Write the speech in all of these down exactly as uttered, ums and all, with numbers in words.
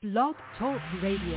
Blog Talk Radio.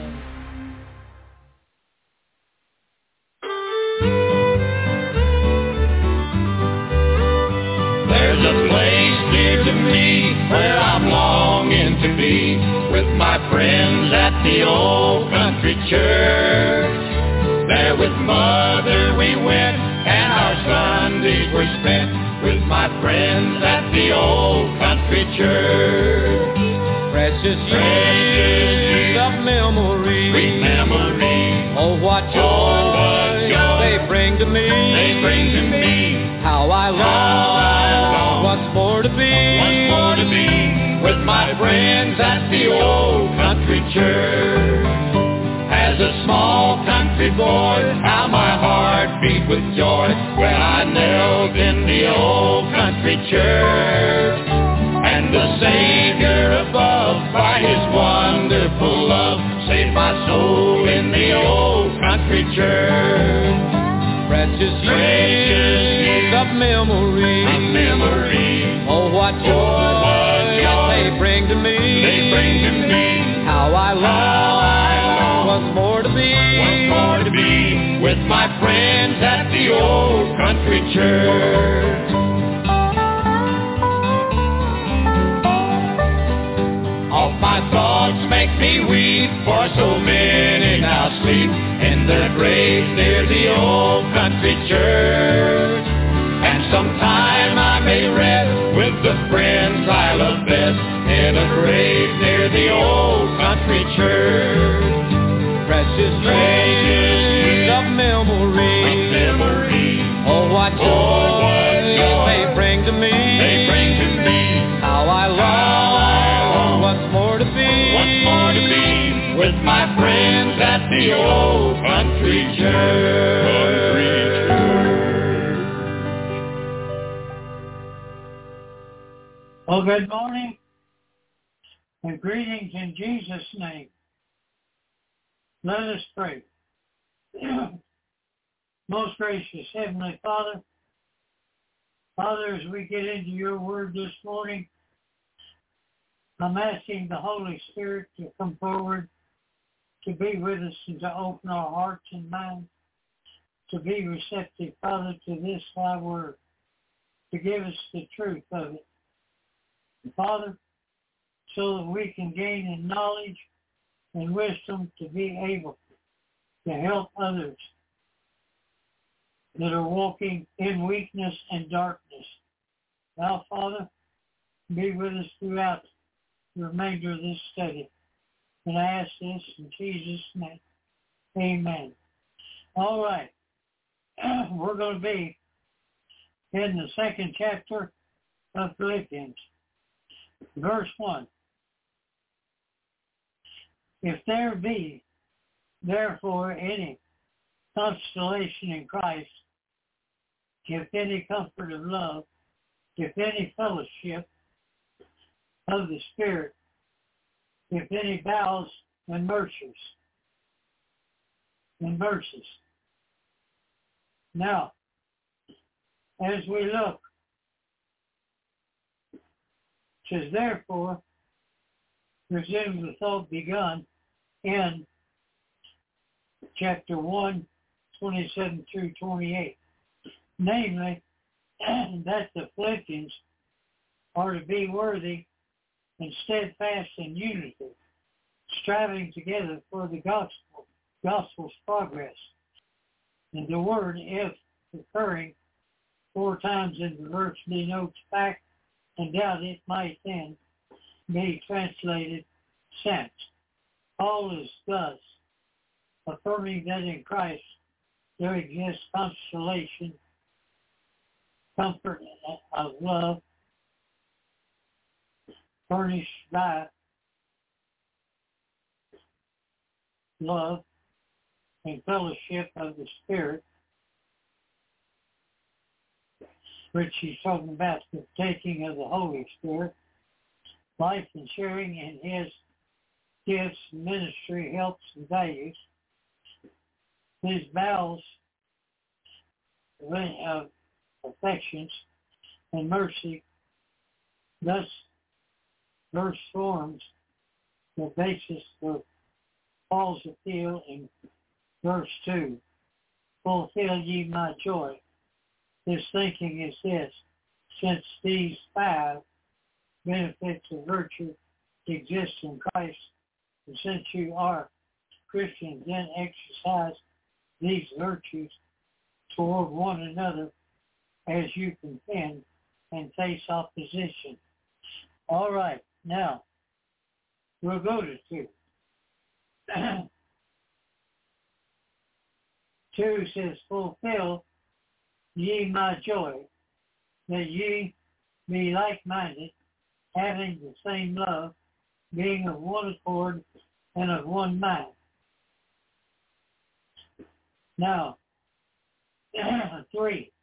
There's a place dear to me where I'm longing to be with my friends at the old country church. There with Mother we went and our Sundays were spent with my friends at the old country church. Precious years of memory, sweet memory. Oh, what joy, oh, what joy they bring to me. They bring to me. How I long, How I long once more to be, once more to be with my friends at the old country church. As a small country boy, how my heart beat with joy when I knelt in the old country church. And the Savior above, by His wonderful love, saved my soul in the old country church. Precious years of memory, of memory. Oh, what joy, oh, what joy they bring to me. They bring to me. How I long, How I long once more to be, once more to be with my friends at the old country church. All my thoughts make me weep, for so many now sleep in their graves near the old country church. And sometime I may rest with the friends I love best in a grave near the old country church. Precious years of memory, of memory. Oh, what joy, oh, what joy they bring to me. They bring to me. How I long, How I long once more to be, once more to be with my friends at the old country church. Well, good morning and greetings in Jesus' name. Let us pray. Most gracious Heavenly Father, Father, as we get into your word this morning, I'm asking the Holy Spirit to come forward, to be with us and to open our hearts and minds, to be receptive, Father, to this thy word, to give us the truth of it. And Father, so that we can gain in knowledge and wisdom to be able to help others that are walking in weakness and darkness. Now, Father, be with us throughout the remainder of this study. And I ask this in Jesus' name. Amen. All right. We're going to be in the second chapter of Philippians. Verse one. If there be, therefore, any consolation in Christ, if any comfort of love, if any fellowship of the Spirit, if any vows and mercies, and mercies. Now, as we look, it says, therefore, resume the thought begun in chapter one, twenty-seven through twenty-eight. Namely, that the Philippians are to be worthy and steadfast in unity, striving together for the gospel, gospel's progress. And the word if occurring four times in the verse denotes fact, and doubt it might then be translated sent. Paul is thus affirming that in Christ there exists consolation, comfort of love, furnished by love and fellowship of the Spirit, which he's talking about the taking of the Holy Spirit, life and sharing in his gifts, ministry, helps, and values, his vows of affections and mercy, thus verse forms the basis for Paul's appeal in verse two. Fulfill ye my joy. His thinking is this: since these five benefits of virtue exist in Christ, and since you are Christians, then exercise these virtues toward one another as you contend and face opposition. All right, now we'll go to two. Two says, fulfill ye my joy, that ye be like-minded, having the same love, being of one accord and of one mind. Now, three,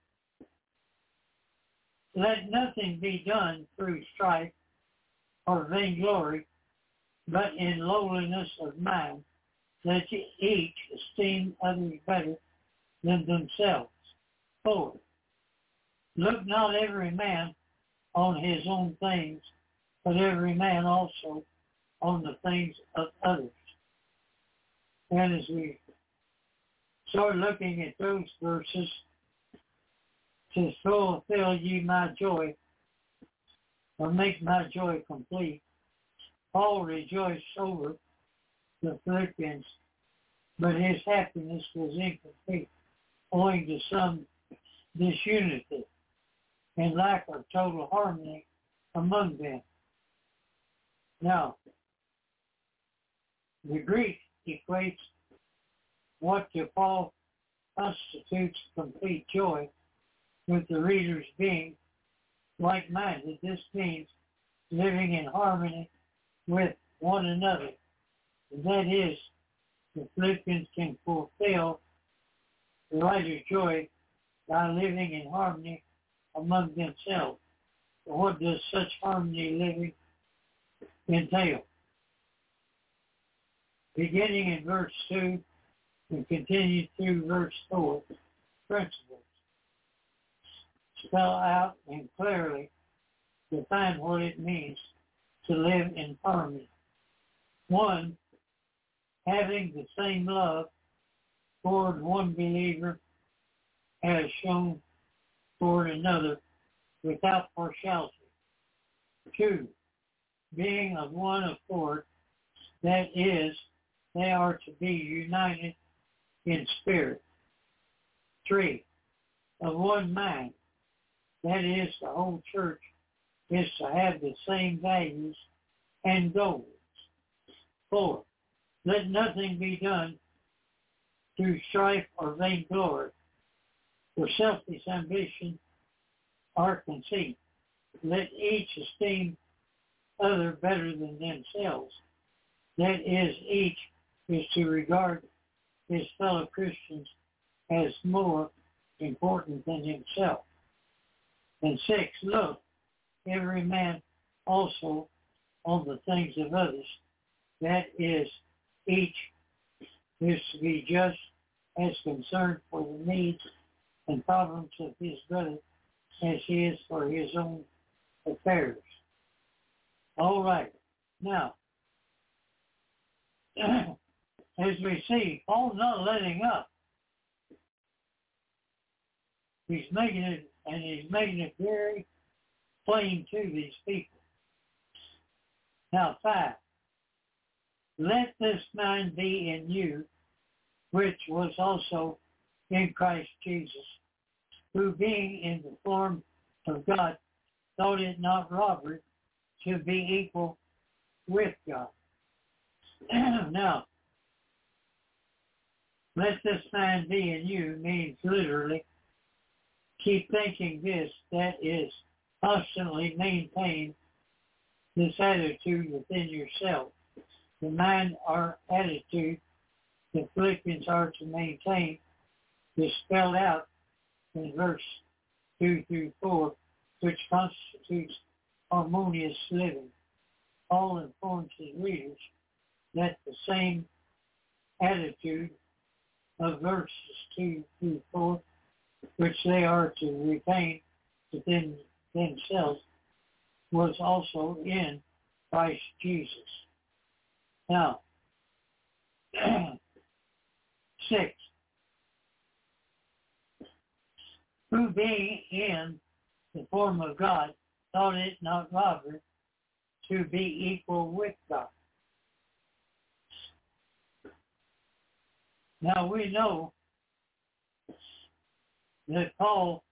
let nothing be done through strife or vainglory, but in lowliness of mind, let each esteem others better than themselves. Four, look not every man on his own things, but every man also on the things of others. And as we start looking at those verses, to fulfill ye my joy, or make my joy complete, Paul rejoiced over the Philippians, but his happiness was incomplete, owing to some disunity and lack of total harmony among them. Now, the Greek equates what to Paul constitutes complete joy with the readers being like-minded. This means living in harmony with one another. And that is, the Philippians can fulfill the writer's joy by living in harmony among themselves. So what does such harmony living entail? Beginning in verse two and continue through verse four, principles spell out and clearly define what it means to live in harmony. One, having the same love toward one believer as shown toward another without partiality. Two, being of one accord, that is, they are to be united in spirit. Three, of one mind, that is, the whole church is to have the same values and goals. Four, let nothing be done through strife or vainglory, or selfish ambition or conceit. Let each esteem other better than themselves. That is, each is to regard his fellow Christians as more important than himself. And six, look, every man also on the things of others. That is, each is to be just as concerned for the needs and problems of his brother as he is for his own affairs. All right. Now, as we see, Paul's not letting up. He's making it, and he's making it very plain to these people. Now, five, let this mind be in you, which was also in Christ Jesus, who being in the form of God, thought it not robbery to be equal with God. Now, let this mind be in you means literally keep thinking this, that is, constantly maintain this attitude within yourself. The mind or attitude the Philippians are to maintain is spelled out in verse two through four, which constitutes harmonious living. Paul informs his readers that the same attitude of verses two through four, which they are to retain within themselves, was also in Christ Jesus. Now, six, who being in the form of God thought it not robbery to be equal with God. Now we know that Paul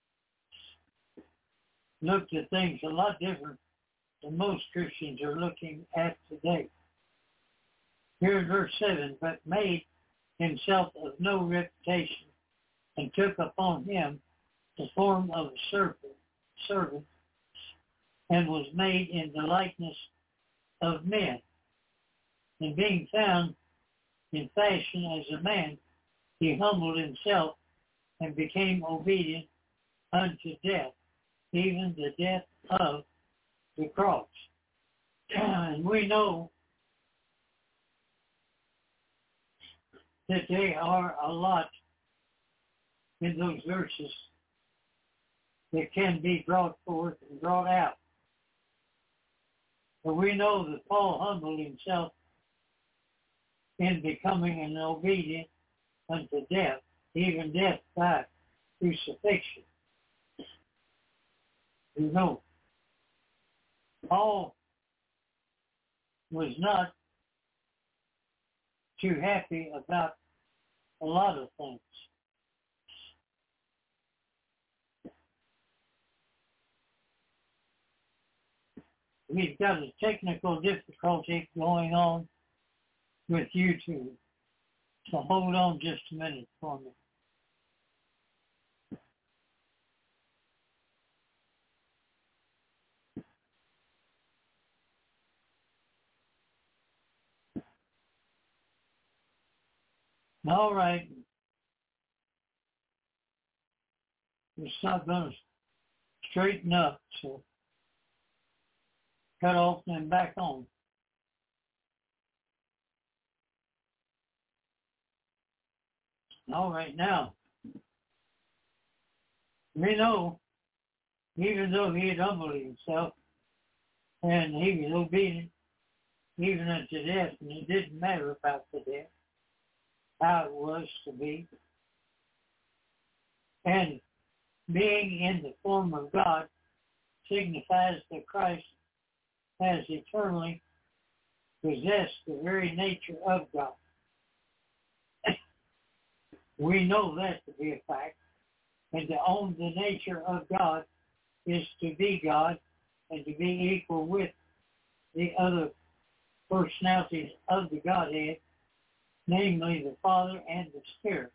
looked at things a lot different than most Christians are looking at today. Here in verse seven, but made himself of no reputation, and took upon him the form of a servant, servant, and was made in the likeness of men. And being found in fashion as a man, he humbled himself and became obedient unto death, even the death of the cross. And we know that there are a lot in those verses that can be brought forth and brought out. But we know that Paul humbled himself in becoming an obedient unto death, even death by crucifixion. You know, Paul was not too happy about a lot of things. We've got a technical difficulty going on with YouTube, so hold on just a minute for me. All right. It's not going to straighten up, so cut off and back on. All right, now, we know, even though he had humbled himself and he was obedient even unto death, and it didn't matter about the death, how it was to be, and being in the form of God signifies that Christ has eternally possessed the very nature of God. We know that to be a fact. And to own the nature of God is to be God and to be equal with the other personalities of the Godhead, namely the Father and the Spirit.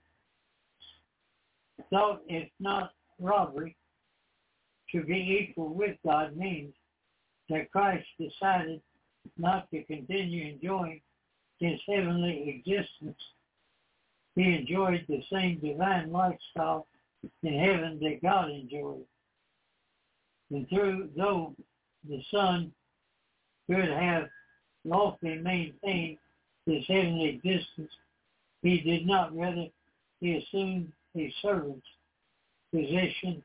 So it's not robbery. To be equal with God means that Christ decided not to continue enjoying his heavenly existence. He enjoyed the same divine lifestyle in heaven that God enjoyed. And through, though the Son could have lawfully maintained his heavenly existence, he did not. Rather, he assumed a servant's position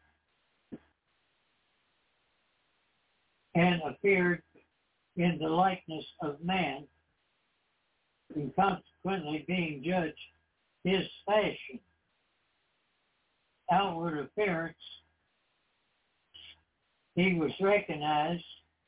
and appeared in the likeness of man, and consequently being judged his fashion, outward appearance, he was recognized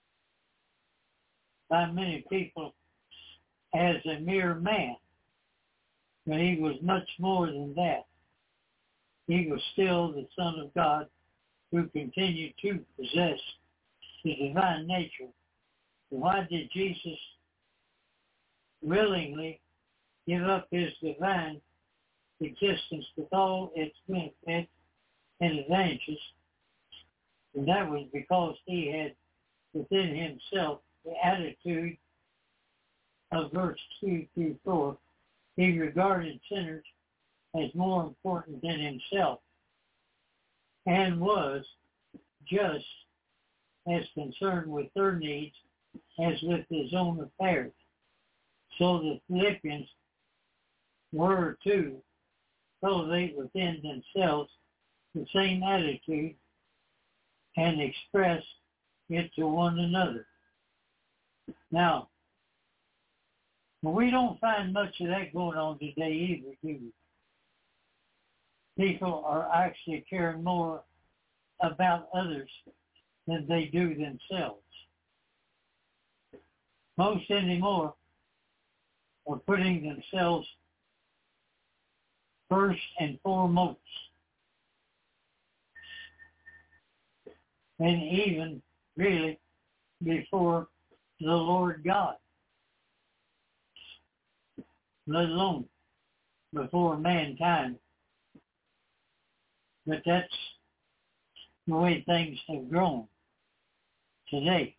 by many people as a mere man, but he was much more than that. He was still the Son of God who continued to possess the divine nature. Why did Jesus willingly give up his divine existence with all its benefits and advantages? And that was because he had within himself the attitude of verse two through four. He regarded sinners as more important than himself and was just as concerned with their needs as with his own affairs. So the Philippians were to cultivate within themselves the same attitude and express it to one another. Now, But we don't find much of that going on today either, do we? People are actually caring more about others than they do themselves. Most anymore are putting themselves first and foremost. And even really before the Lord God, let alone before mankind. But that's the way things have grown today.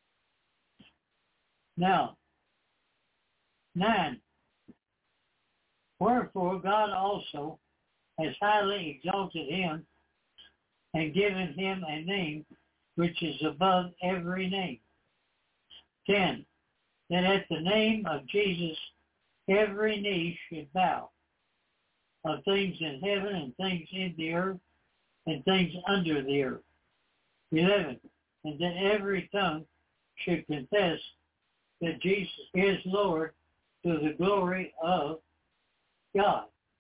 Now, nine. Wherefore God also has highly exalted him and given him a name which is above every name. Ten. That at the name of Jesus every knee should bow, of things in heaven and things in the earth and things under the earth. Eleven. And that every tongue should confess that Jesus is Lord to the glory of God.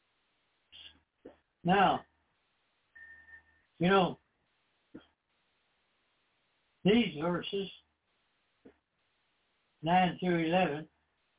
Now, you know, these verses, nine through eleven,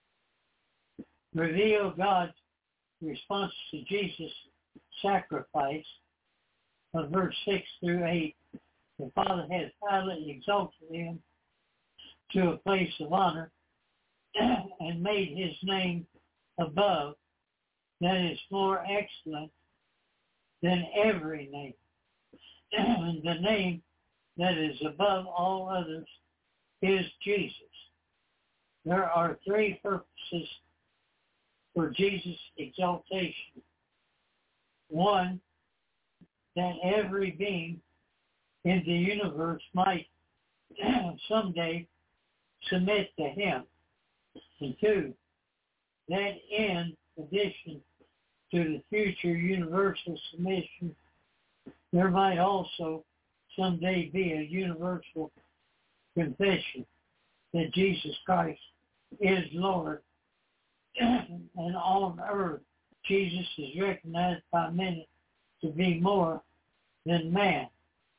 reveal God's response to Jesus' sacrifice. Of verse six through eight, the Father has highly exalted him to a place of honor and made his name above, that is more excellent than every name. And the name that is above all others is Jesus. There are three purposes for Jesus' exaltation. One, that every being in the universe might someday submit to him. And two, that in addition to the future universal submission, there might also someday be a universal confession that Jesus Christ is Lord. And on earth, Jesus is recognized by many to be more than man.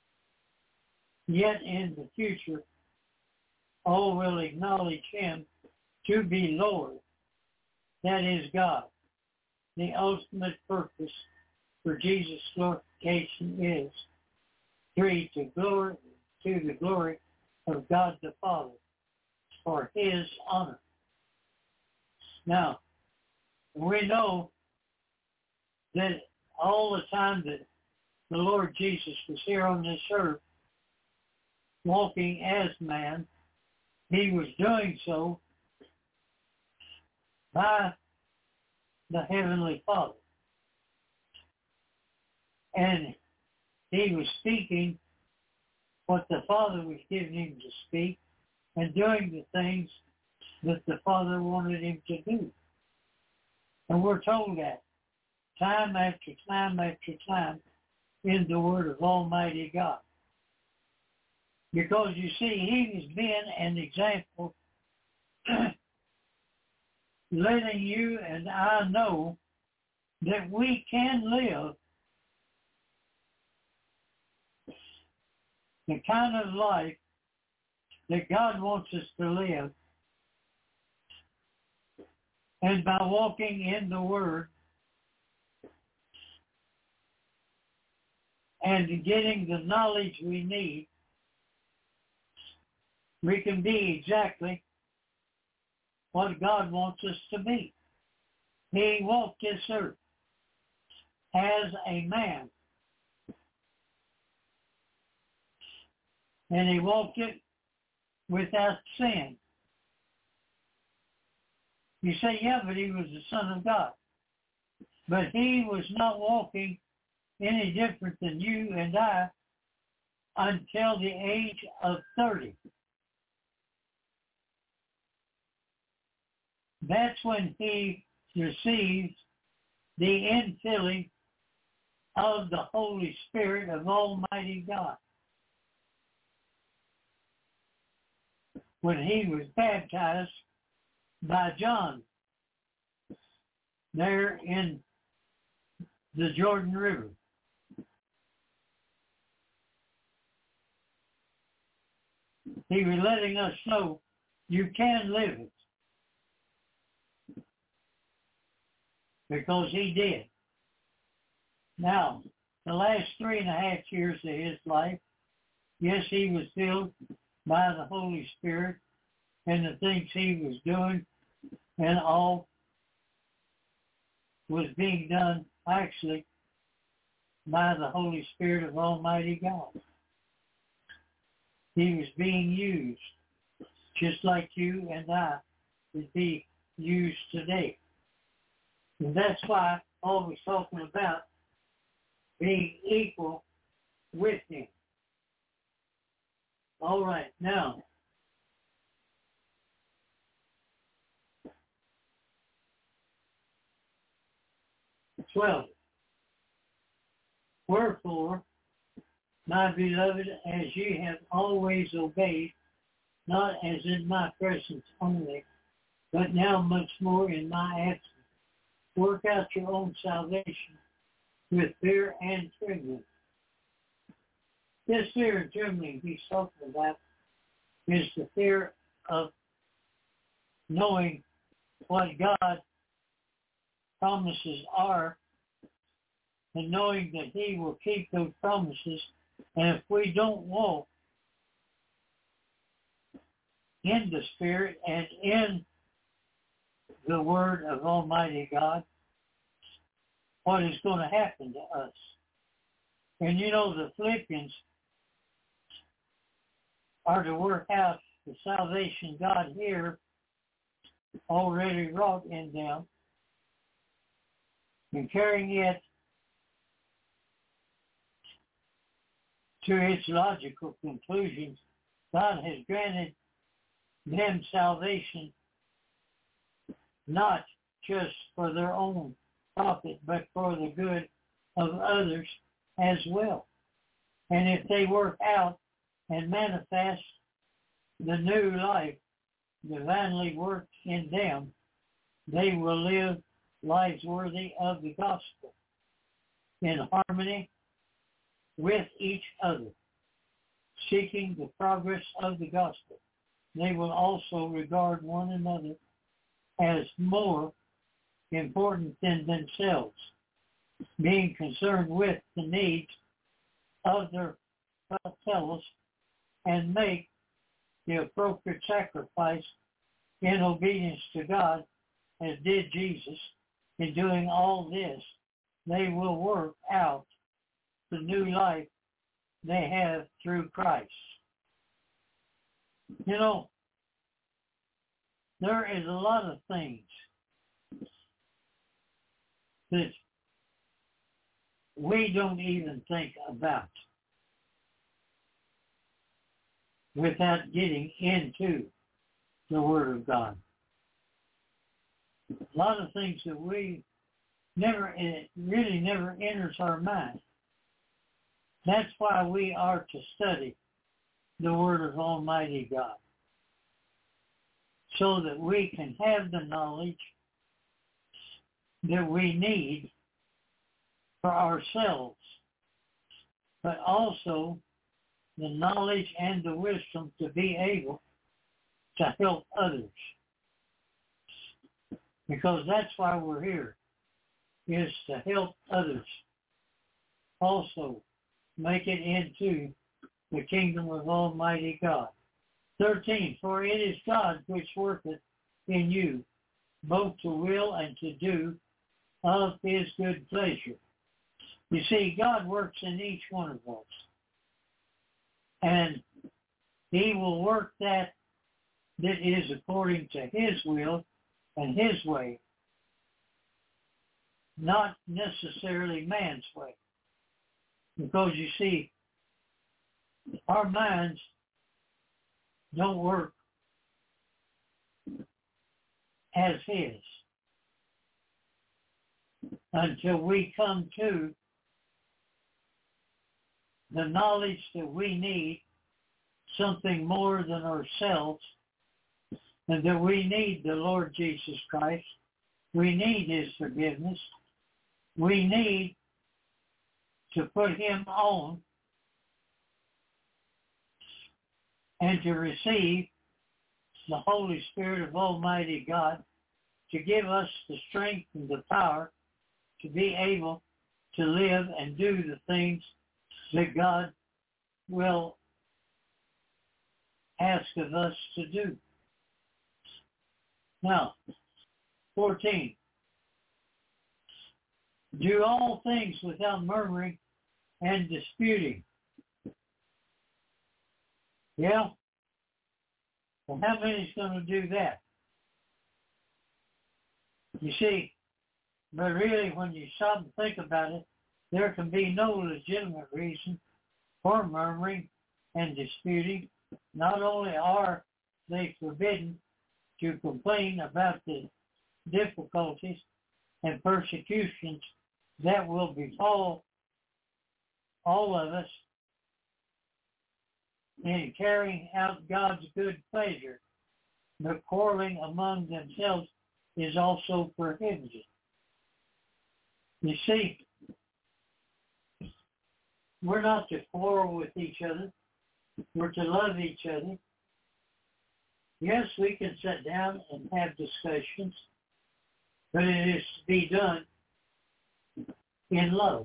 Yet in the future, all will acknowledge him to be Lord. That is God. The ultimate purpose for Jesus' glorification is three, to glory to the glory of God the Father for his honor. Now, we know that all the time that the Lord Jesus was here on this earth, walking as man, he was doing so by the Heavenly Father. And he was speaking what the Father was giving him to speak and doing the things that the Father wanted him to do. And we're told that time after time after time in the Word of Almighty God. Because you see, he has been an example letting you and I know that we can live the kind of life that God wants us to live. And by walking in the Word and getting the knowledge we need, we can be exactly what God wants us to be. He walked this earth as a man. And he walked it without sin. You say, yeah, but he was the Son of God. But he was not walking any different than you and I until the age of thirty. That's when he received the infilling of the Holy Spirit of Almighty God. When he was baptized by John there in the Jordan River. He was letting us know you can live it. Because he did. Now, the last three and a half years of his life, yes, he was filled by the Holy Spirit, and the things he was doing and all was being done actually by the Holy Spirit of Almighty God. He was being used just like you and I would be used today. And that's why I'm always talking about being equal with him. All right, now, twelve. Wherefore, my beloved, as ye have always obeyed, not as in my presence only, but now much more in my absence, work out your own salvation with fear and trembling. This fear and trembling he's talking about is the fear of knowing what God promises are and knowing that he will keep those promises. And if we don't walk in the Spirit and in the Word of Almighty God, what is going to happen to us? And you know, the Philippians are to work out the salvation God here already wrought in them and carrying it to its logical conclusions. God has granted them salvation not just for their own profit, but for the good of others as well. And if they work out and manifest the new life divinely worked in them, they will live lives worthy of the gospel in harmony with each other, seeking the progress of the gospel. They will also regard one another as more important than themselves, being concerned with the needs of their fellows and make the appropriate sacrifice in obedience to God, as did Jesus. In doing all this, they will work out the new life they have through Christ. You know, there is a lot of things that we don't even think about without getting into the Word of God. A lot of things that we never, it really never enters our mind. That's why we are to study the Word of Almighty God, so that we can have the knowledge that we need for ourselves, but also the knowledge and the wisdom to be able to help others. Because that's why we're here, is to help others also make it into the kingdom of Almighty God. thirteen, for it is God which worketh in you, both to will and to do of his good pleasure. You see, God works in each one of us. And he will work that that is according to his will and his way, not necessarily man's way. Because you see, our minds don't work as his until we come to the knowledge that we need something more than ourselves, and that we need the Lord Jesus Christ We need his forgiveness. We need to put him on and to receive the Holy Spirit of Almighty God to give us the strength and the power to be able to live and do the things that God will ask of us to do. Now, fourteen. Do all things without murmuring and disputing. Yeah? Well, how many's going to do that? You see, but really when you stop and think about it, there can be no legitimate reason for murmuring and disputing. Not only are they forbidden to complain about the difficulties and persecutions that will befall all of us in carrying out God's good pleasure, but quarreling among themselves is also prohibited. You see, we're not to quarrel with each other. We're to love each other. Yes, we can sit down and have discussions, but it is to be done in love.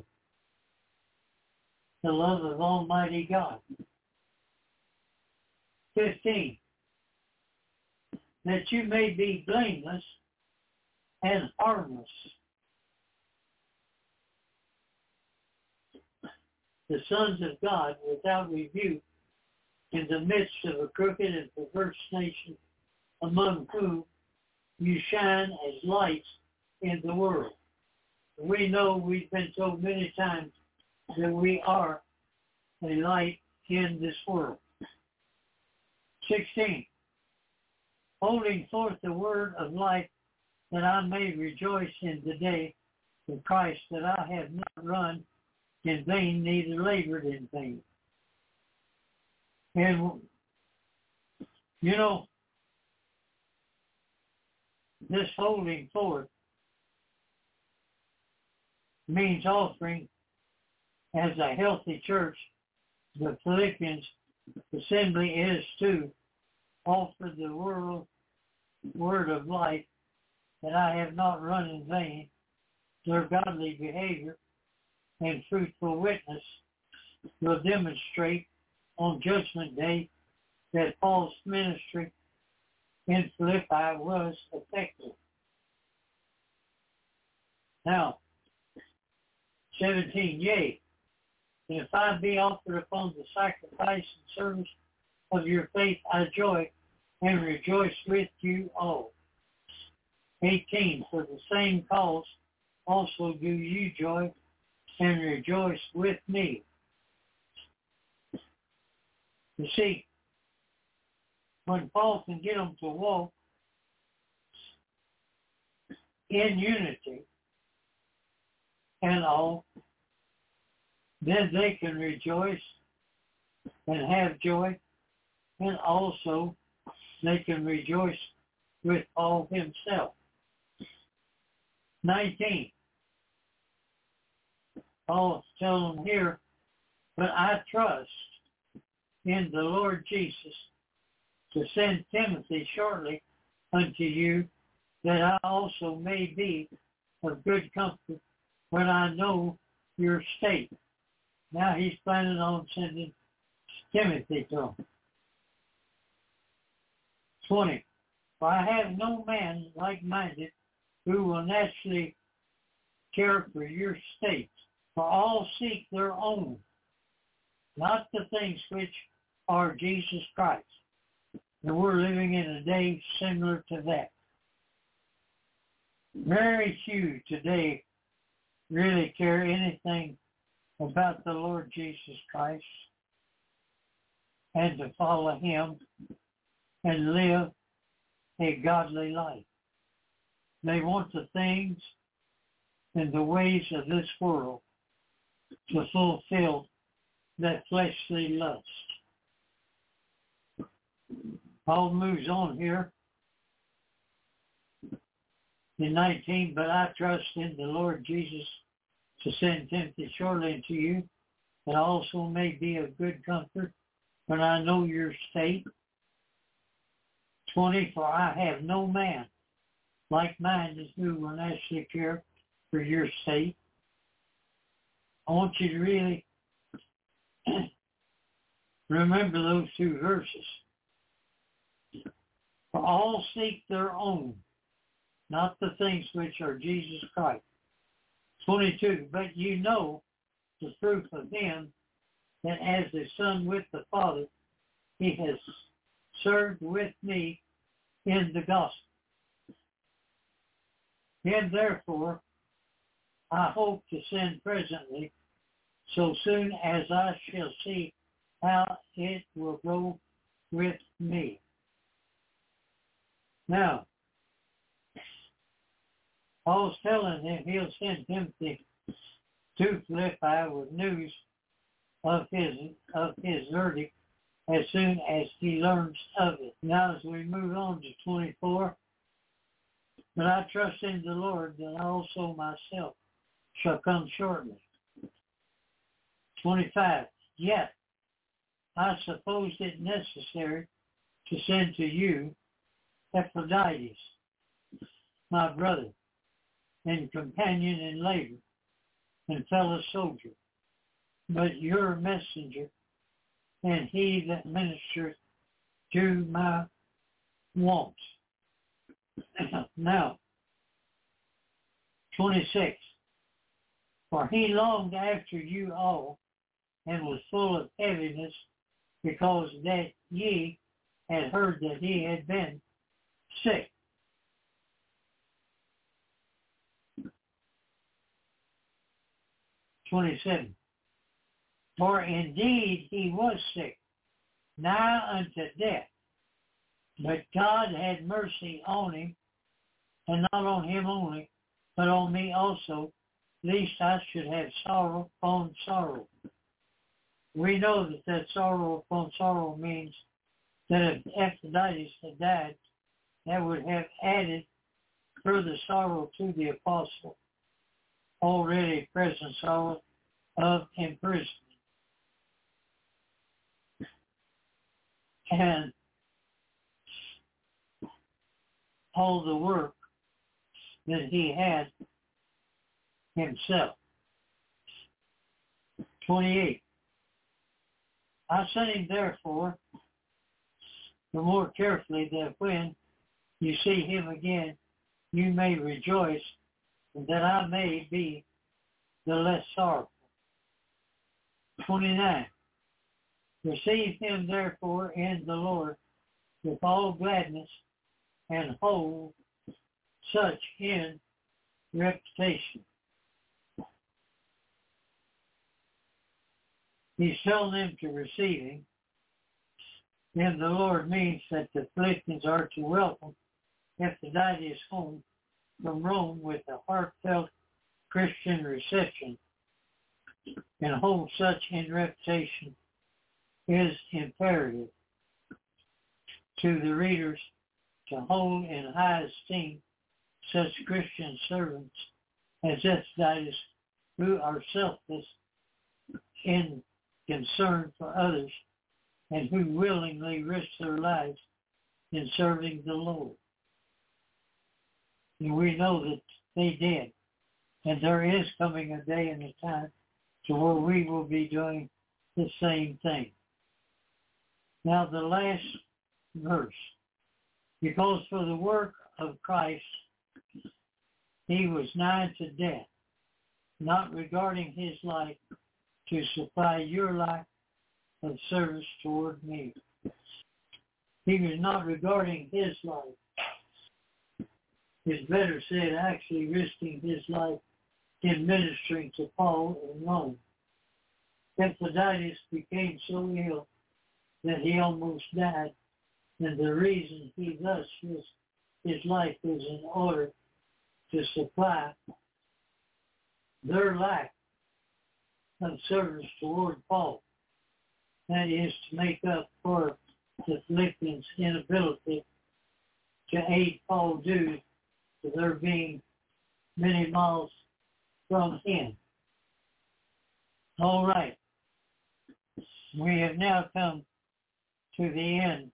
The love of Almighty God. fifteen. That you may be blameless and harmless. The sons of God without rebuke in the midst of a crooked and perverse nation, among whom you shine as lights in the world. We know we've been told many times that we are a light in this world. sixteen. Holding forth the word of life, that I may rejoice in the day of Christ, that I have not run in vain, neither labored in vain. And, you know, this holding forth means offering as a healthy church. The Philippians assembly is to offer the world word of life, that I have not run in vain. Their godly behavior and fruitful witness will demonstrate on Judgment Day that Paul's ministry in Philippi was effective. Now, seventeen, yea, and if I be offered upon the sacrifice and service of your faith, I joy and rejoice with you all. eighteen, for the same cause also do you joy and rejoice with me. You see, when Paul can get them to walk in unity and all, then they can rejoice and have joy, and also they can rejoice with Paul himself. nineteen. Paul's telling them here, but I trust in the Lord Jesus to send Timothy shortly unto you, that I also may be of good comfort when I know your state. Now he's planning on sending Timothy to him. twenty. For I have no man like-minded who will naturally care for your state. For all seek their own, not the things which are Jesus Christ. And we're living in a day similar to that. Very few today really care anything about the Lord Jesus Christ and to follow him and live a godly life. They want the things and the ways of this world to fulfill that fleshly lust. Paul moves on here In nineteen, but I trust in the Lord Jesus to send Timothy shortly unto you, that also may be of good comfort when I know your state. twenty, for I have no man like-minded who will naturally care for your state. I want you to really remember those two verses. For all seek their own, not the things which are Jesus Christ. twenty-two, but you know the proof of him that as the Son with the Father, he has served with me in the gospel. Him therefore I hope to send presently, so soon as I shall see how it will go with me. Now, Paul's telling him he'll send Timothy to Philippi with news of his of his verdict as soon as he learns of it. Now, as we move on to twenty-four, but I trust in the Lord that I also myself shall come shortly. twenty-five, yet I supposed it necessary to send to you Epaphroditus, my brother, and companion in labor, and fellow soldier, but your messenger, and he that ministereth to my wants. Now, twenty-six, for he longed after you all, and was full of heaviness, because that ye had heard that he had been sick. twenty-seven, for indeed he was sick, nigh unto death, but God had mercy on him, and not on him only, but on me also, lest I should have sorrow upon sorrow. We know that that sorrow upon sorrow means that if Epaphroditus had died, that would have added further sorrow to the apostle, already present sorrow of imprisonment. And all the work that he had himself. twenty-eight. I sent him therefore the more carefully, that when you see him again, you may rejoice, and that I may be the less sorrowful. twenty-nine. Receive him therefore in the Lord with all gladness, and hold such in reputation. He's telling them to receive him. And the Lord means that the Philippians are to welcome Epaphroditus home from Rome with a heartfelt Christian reception, and hold such in reputation is imperative to the readers to hold in high esteem such Christian servants as Epaphroditus, who are selfless in concern for others, and who willingly risk their lives in serving the Lord. And we know that they did. And there is coming a day and a time to where we will be doing the same thing. Now the last verse. Because for the work of Christ, he was nigh to death, not regarding his life, to supply your life of service toward me. He was not regarding his life. It's better said, actually risking his life in ministering to Paul in Rome. Epaphroditus became so ill that he almost died, and the reason he thus risked his life was in order to supply their lack of service toward Paul. That is to make up for the Philippians' inability to aid Paul due to their being many miles from Him. All right. We have now come to the end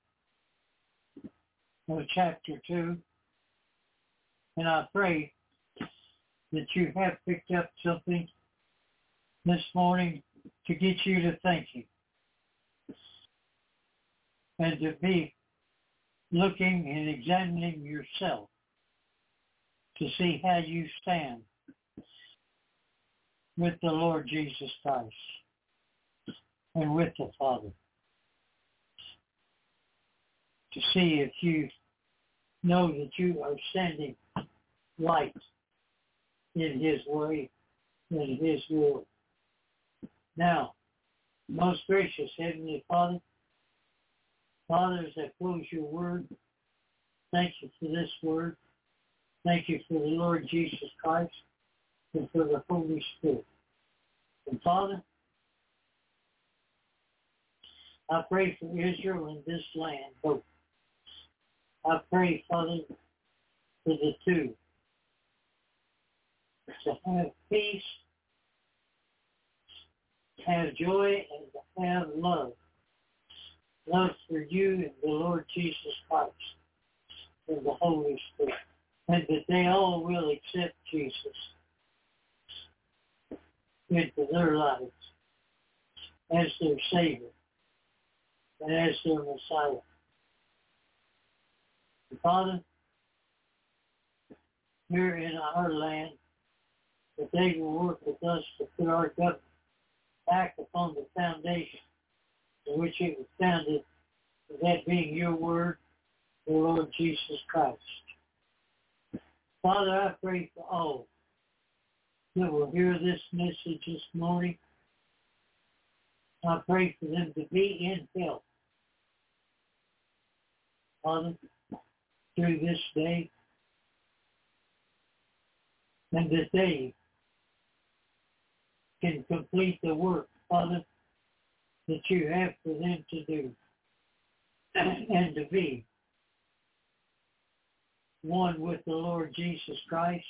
of chapter two, and I pray that you have picked up something this morning to get you to thinking and to be looking and examining yourself to see how you stand with the Lord Jesus Christ and with the Father. To see if you know that you are standing right in His way, in His will. Now, most gracious Heavenly Father, Father, as I close your word, thank you for this word. Thank you for the Lord Jesus Christ and for the Holy Spirit. And Father, I pray for Israel and this land both. I pray, Father, for the two to have peace, to have joy, and to have love. Love for you and the Lord Jesus Christ and the Holy Spirit. And that they all will accept Jesus into their lives as their Savior and as their Messiah. And Father, here in our land, that they will work with us to put our government back upon the foundation in which it was founded, that being your word, the Lord Jesus Christ. Father, I pray for all that will hear this message this morning. I pray for them to be in health, Father, through this day, and that they can complete the work, Father, that you have for them to do and to be one with the Lord Jesus Christ,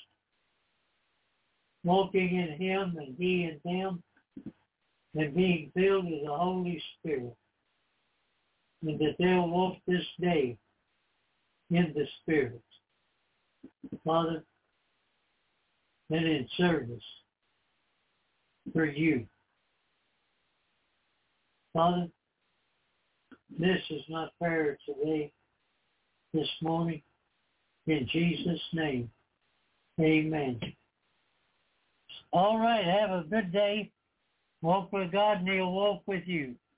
walking in Him and He in them, and being filled with the Holy Spirit, and that they'll walk this day in the Spirit, Father, and in service for you. Father, this is my prayer today, this morning, in Jesus' name, amen. All right, have a good day. Walk with God and He'll walk with you.